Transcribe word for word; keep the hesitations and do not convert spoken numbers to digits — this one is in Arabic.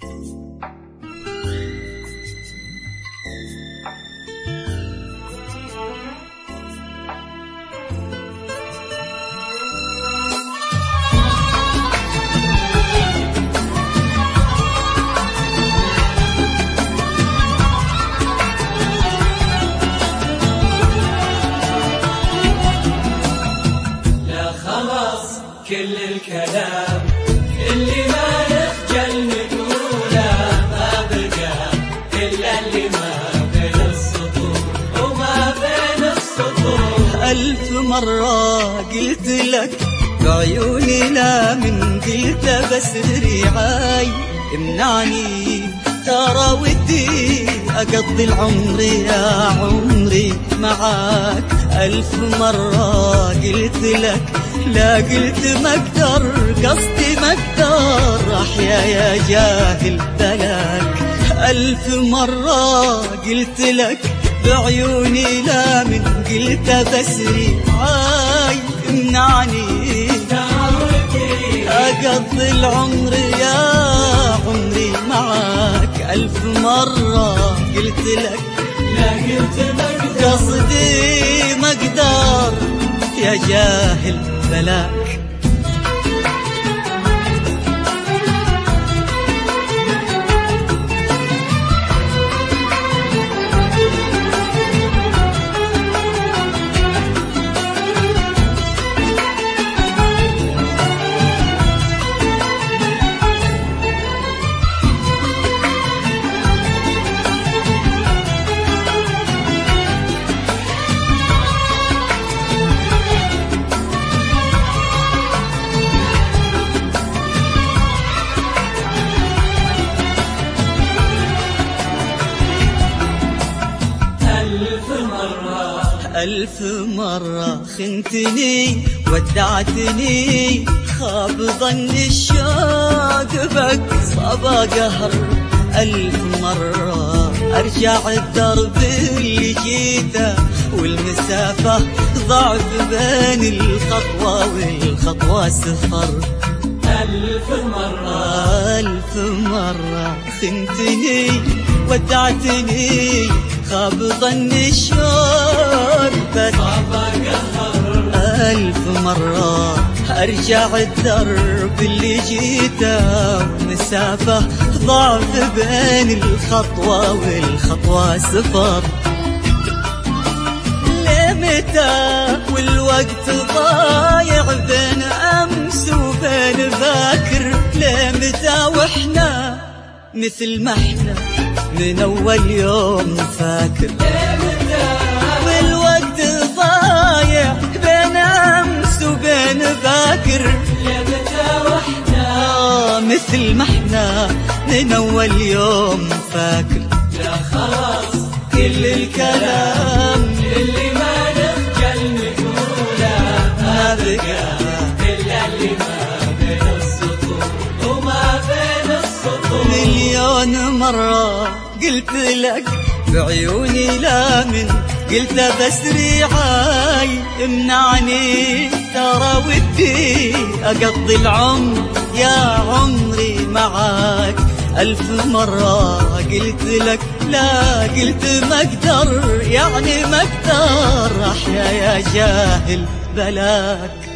كل الكلام اللي ما نخجل نقوله ما بقى إلا اللي ما بين السطور وما بين السطور. ألف مرة قلت لك بعيوني لا من قلت بس ريعاي امنعني ترى ودي أقضي العمر يا عمري معاك. ألف مرة قلت لك لا قلت ما اقدر قصدي ما اقدر احيا يا جاهل بلاك. ألف مرة قلت لك بعيوني لا من قلت بسري عاي امنعني اقضي العمر يا عمري معاك. ألف مرة قلت لك لا قلت ما اقدر قصدي ما اقدر يا جاهل بلاك. ألف مرة خنتني ودعتني خاب ظن الشوق بك صبا قهر. ألف مرة أرجع الدرب اللي جيته والمسافة ضعف بين الخطوة والخطوة سفر. ألف مرة ألف مرة خنتني ودعتني خاب ظن الشوق بك صبا قهر. ألف مرة أرجع الدرب اللي جيته والمسافة ضعف بين الخطوة والخطوة سفر. لمتى والوقت ضايع بين أمس وبين باكر. لمتى وإحنا مثل ما إحنا من أول يوم فاكر. والوقت ضايع بين أمس وبين باكر. لمتى وإحنا مثل ما إحنا من أول يوم فاكر. لا خلاص كل الكلام اللي ما نخجل نقوله ما بقى إلا اللي ما بين السطور وما بين السطور. مليون مرة قلت لك بعيوني لا من قلت بس ريعاي امنعني ترى ودي أقضي العمر يا عمري معاك. ألف مرة قلت لك لا قلت ما اقدر يعني ما اقدر احيا يا جاهل بلاك.